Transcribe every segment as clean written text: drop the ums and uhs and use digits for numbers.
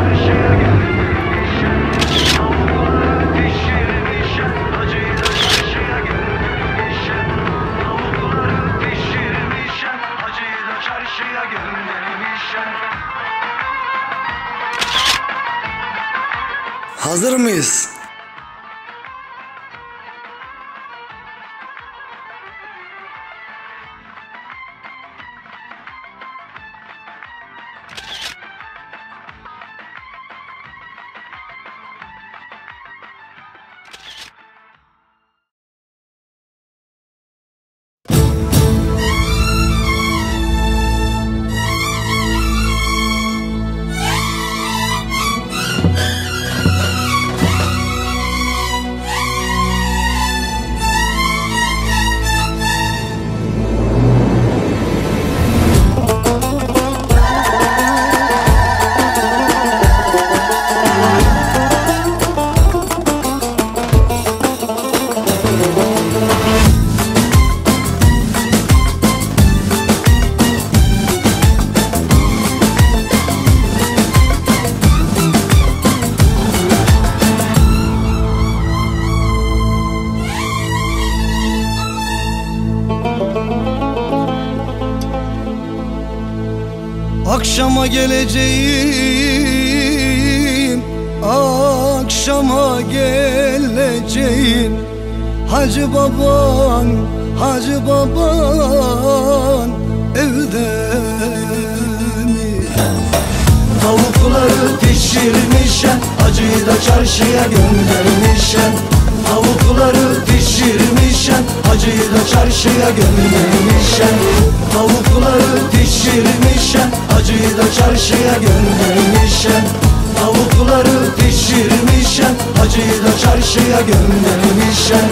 Hazır mıyız? Akşama geleceğim, akşama geleceğim. Hacı baban, hacı baban evde mi? Tavukları pişirmişem, hacıyı da çarşıya göndermişem. Tavukları pişirmişem, hacıyı da çarşıya göndermişem. Tavukları pişirmişem, hacıyı da çarşıya göndermişem. Tavukları pişirmişem, hacıyı da çarşıya göndermişem.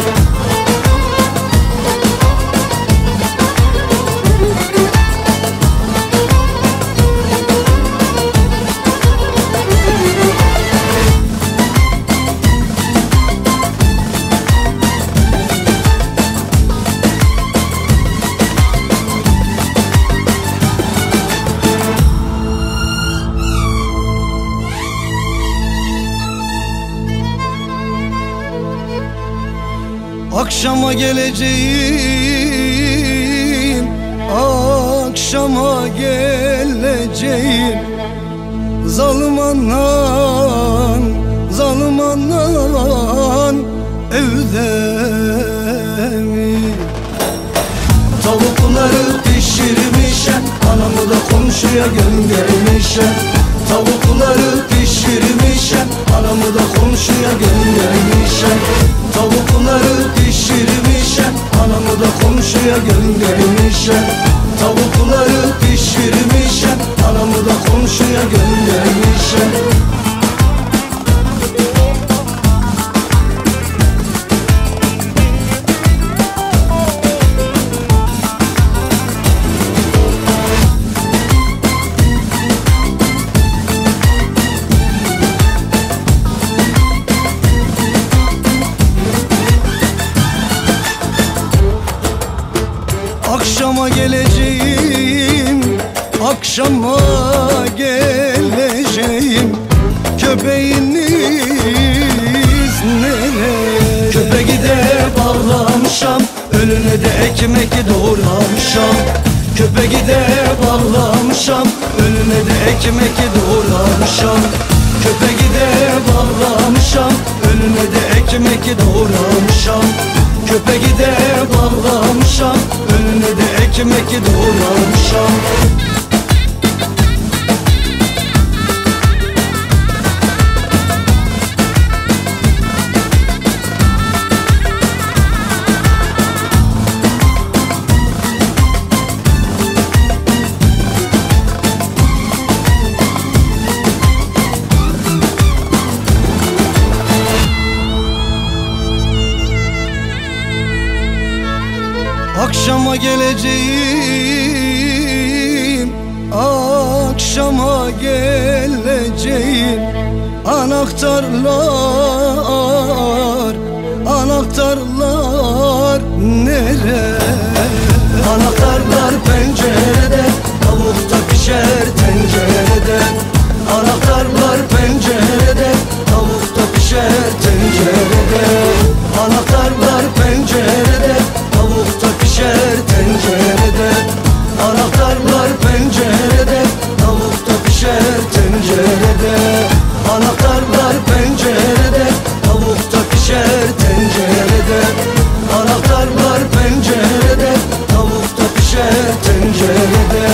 Akşama geleceğim, akşama geleceğim. Zalim anan, zalim anan evde mi? Tavukları pişirmişem, anamı da komşuya göndermişem. Tavukları pişirmişem, anamı da komşuya göndermişem. Tavukları pişirmişem, anamı da komşuya göndermişem. Tavukları pişirmişem, anamı da komşuya göndermişem. Akşama geleceğim, akşama geleceğim. Köpeğiniz nereye? Köpeği de bağlamışam, önüne de ekmek doğramışam. Köpeği de bağlamışam, önüne de ekmek doğramışam. Köpeği de bağlamışam, önüne de ekmek doğramışam. Köpeği de bağlamışam, önüne de ekmek doğramışam. Akşama geleceğim, akşama geleceğim. Anahtarlar, anahtarlar nerede? Anahtarlar pencerede, tavuk da pişer tencerede. Anahtarlar pencerede, Anahtarlar pencerede, tavuk da pişer tencerede.